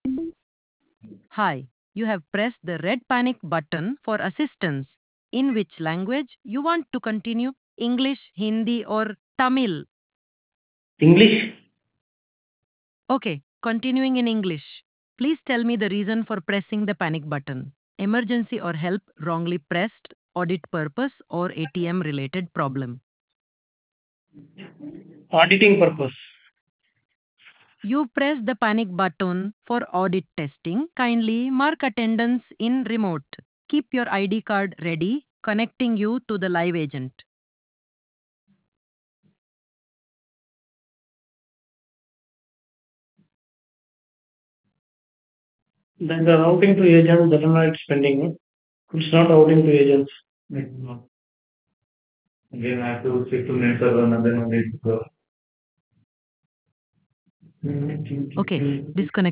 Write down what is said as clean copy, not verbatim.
Hi, you have pressed the red panic button for assistance. In which language you want to continue? English, Hindi, or Tamil? English? Okay, continuing in English. Please tell me the reason for pressing the panic button. Emergency or help wrongly pressed, audit purpose, or ATM related problem. Auditing purpose. You press the panic button for audit testing. Kindly mark attendance in remote. Keep your ID card ready, connecting you to the live agent. Then the routing to agent, that one it's pending. It's not routing to agents. No. Again, I have to speak to main server and then only to go. Okay, disconnect.